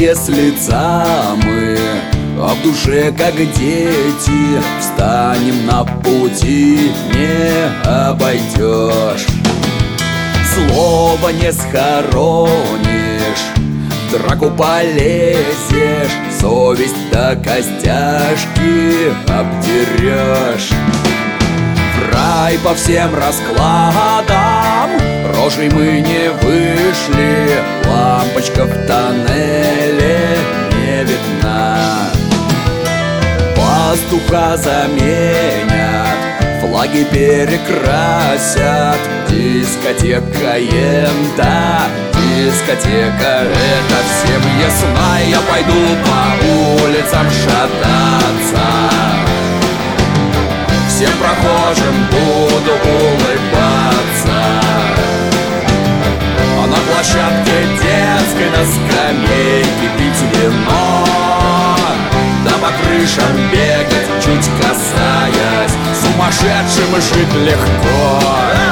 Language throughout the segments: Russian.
с лица мы, а в душе как дети. Встанем на пути, не обойдешь. Слово не схоронишь, в драку полезешь, совесть до костяшки обдерешь. В рай по всем раскладам рожей мы не вышли, лампочка в тоннеле не видна. Пастуха заменят, флаги перекрасят, дискотека ента, дискотека это всем ясна. Я пойду по улицам шататься, всем прохожим буду улыбаться. А на площадке детской на скамейке пить вино, да по крышам бегать, чуть касаясь, сумасшедшим жить легко.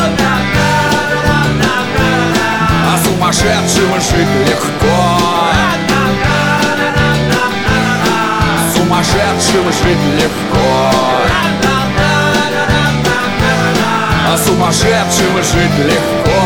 А сумасшедшим жить легко. Сумасшедшим жить легко. А сумасшедшим жить легко.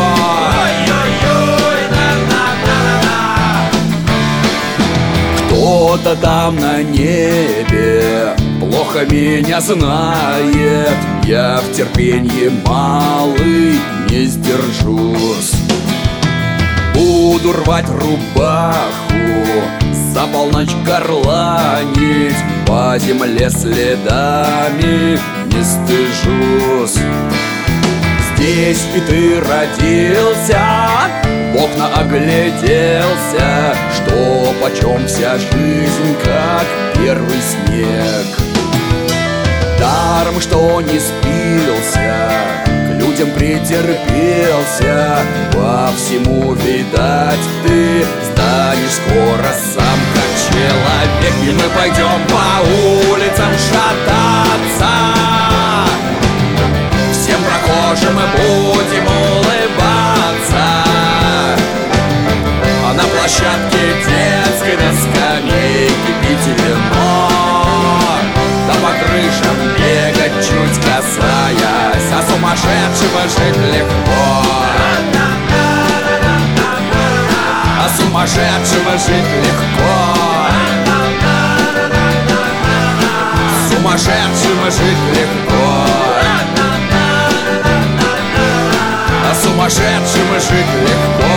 Кто-то там на небе плохо меня знает, я в терпенье малый не сдержусь. Буду рвать рубаху, за полночь горланить, по земле следами не стыжусь. Здесь и ты родился, в окна огляделся, что почем вся жизнь, как первый снег. Даром, что не спился, к людям претерпелся, во всему, видать, ты станешь скоро сам как человек. И мы пойдем по улицам шататься, всем прохожим мы будем улыбаться. А на площадке детской на скамейке пить вино, да по крышам бегать, чуть касаясь, а сумасшедшего жить легко. А сумасшедшего жить легко. Сумасшедшего жить легко. А сумасшедшего жить легко.